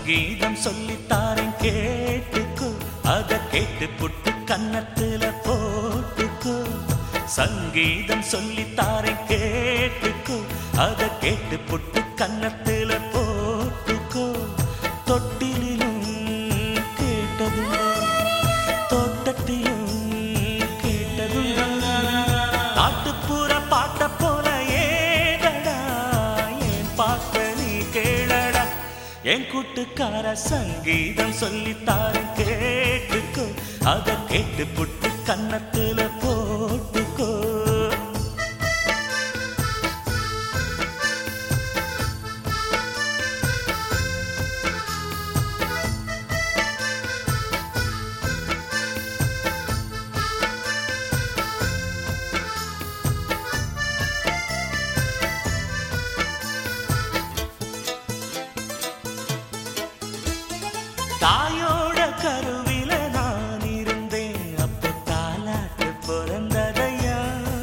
சங்கீதம் சொல்லித்தாரேன் கேட்டுக்கோ, அத கேட்டு புட்டு கன்னத்துல போட்டுக்கோ. சங்கீதம் சொல்லித்தாரேன் கேட்டுக்கோ, அத கேட்டு புட்டு கன்னத்துல போட்டுக்கோ. தொட்டிலும் கேட்டதும் தோட்டத்திலும் கேட்டதும் நாட்டுப்புற பாட்ட போல ஏதடா என் பாட்ட நீ கேளடா. என் கூட்டுக்கார சங்கீதம் சொல்லித்தாரேன் கேட்டுக்கோ, அத கேட்டு புட்டு கன்னத்துல போட்டுக்கோ. தாயோட கருவில நான் இருந்தேன், அப்ப தாலாட்டு பிறந்ததையா.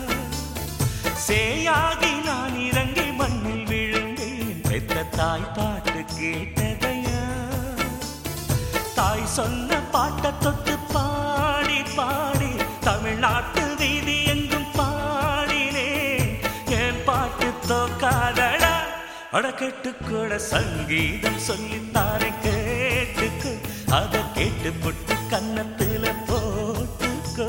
சேயாகி நான் இறங்கி மண்ணில் விழுந்தேன், பெத்த தாய் பாட்டு கேட்டதையா. தாய் சொன்ன பாட்ட தொட்டு பாடி பாடி தமிழ்நாட்டு வீதி எங்கும் பாடினேன். என் பாட்டு தோக்காதடா, அடக்கெட்டு கூட சங்கீதம் சொல்லித்தாரேன் கேட்டுக்கு, அத கேட்டு புட்டு கன்னத்துல போட்டுக்கோ.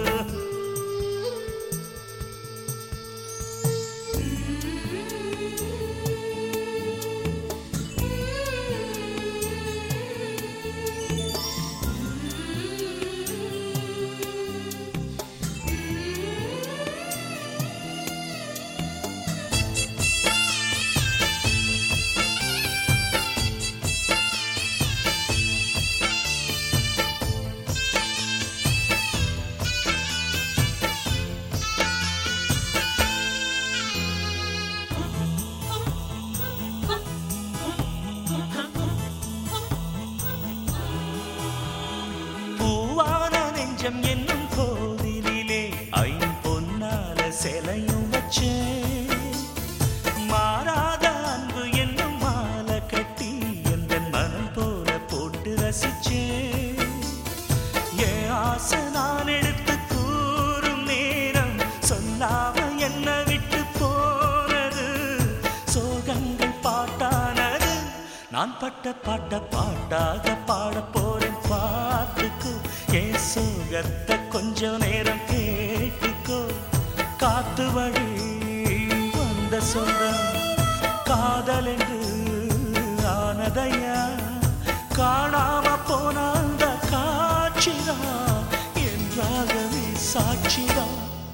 என்னும் கோவிலிலே ஐம்பொன்னால சிலையும் வச்சேன். மாறாத அன்பு என்னும் மாலை கட்டி எந்த மனம் போல போட்டு ரசிச்சேன். என் ஆசை நான் எடுத்து கூறும் நேரம் சொல்லாம என்ன விட்டு போனது. சோகங்கள் பாட்டானது, நான் பட்ட பாட்ட பாட்டாக பாட போறேன் பாட்டுக்கு. என் சோகத்தை கொஞ்ச நேரம் கேட்டுக்கோ. காத்து வழி வந்த சொந்தம் காதல் என்று ஆனதையா. காணாம போன அந்த காட்சிதான் என்றாகவே சாட்சிதான்.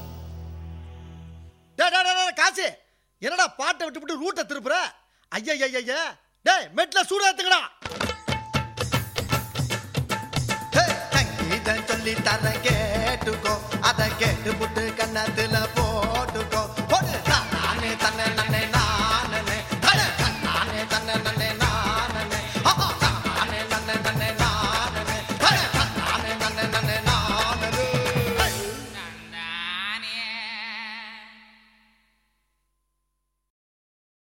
காசு என்னடா பாட்டை விட்டு விட்டு ரூட்டை திருப்புற? ஐயா டேய் மெட்ல சூடா ஏத்துங்கடா. சொல்லித்தரேன்